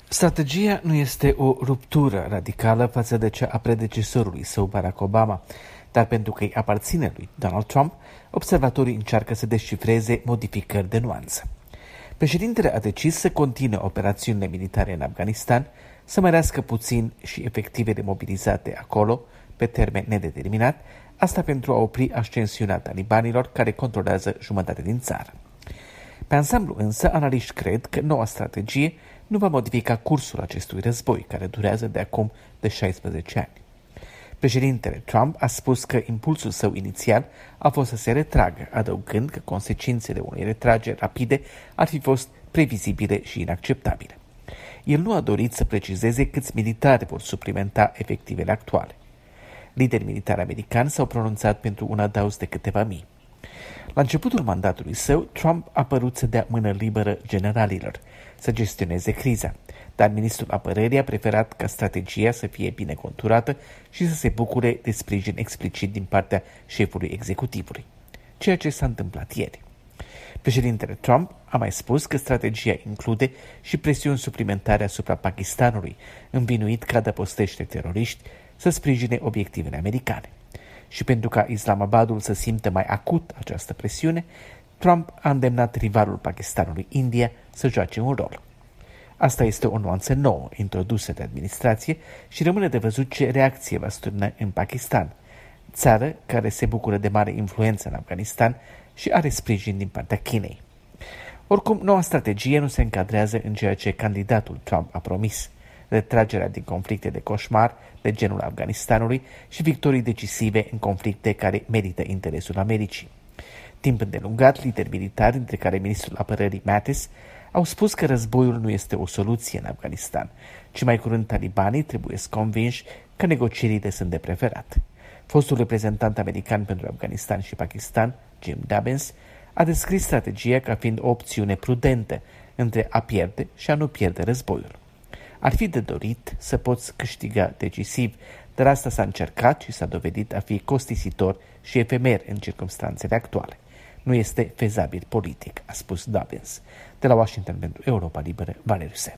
Strategia nu este o ruptură radicală față de cea a predecesorului său, Barack Obama, dar pentru că îi aparține lui Donald Trump, observatorii încearcă să descifreze modificări de nuanță. Președintele a decis să continue operațiunile militare în Afganistan, să mărească puțin și efectivele mobilizate acolo, pe termen nedeterminat, asta pentru a opri ascensiunea talibanilor care controlează jumătate din țară. Pe ansamblu însă, analiști cred că noua strategie nu va modifica cursul acestui război, care durează de acum de 16 ani. Președintele Trump a spus că impulsul său inițial a fost să se retragă, adăugând că consecințele unei retrageri rapide ar fi fost previzibile și inacceptabile. El nu a dorit să precizeze câți militari vor suplimenta efectivele actuale. Liderii militari americani s-au pronunțat pentru un adaos de câteva mii. La începutul mandatului său, Trump a părut să dea mână liberă generalilor, să gestioneze criza, dar ministrul apărării a preferat ca strategia să fie bine conturată și să se bucure de sprijin explicit din partea șefului executivului, ceea ce s-a întâmplat ieri. Președintele Trump a mai spus că strategia include și presiuni suplimentare asupra Pakistanului, învinuit că adăpostește teroriști să sprijine obiectivele americane. Și pentru ca Islamabadul să simtă mai acut această presiune, Trump a îndemnat rivalul Pakistanului, India, să joace un rol. Asta este o nuanță nouă introdusă de administrație și rămâne de văzut ce reacție va stârni în Pakistan, țară care se bucură de mare influență în Afganistan și are sprijin din partea Chinei. Oricum, noua strategie nu se încadrează în ceea ce candidatul Trump a promis: retragerea din conflicte de coșmar de genul Afganistanului și victorii decisive în conflicte care merită interesul Americii. Timp îndelungat, lideri militari, dintre care ministrul apărării Mattis, au spus că războiul nu este o soluție în Afganistan, ci mai curând talibanii trebuie convinși că negocierile sunt de preferat. Fostul reprezentant american pentru Afganistan și Pakistan, Jim Dobbins, a descris strategia ca fiind o opțiune prudentă între a pierde și a nu pierde războiul. Ar fi de dorit să poți câștiga decisiv, dar asta s-a încercat și s-a dovedit a fi costisitor și efemer în circumstanțele actuale. Nu este fezabil politic, a spus Dobbins. De la Washington pentru Europa Liberă, Valeriu Sen.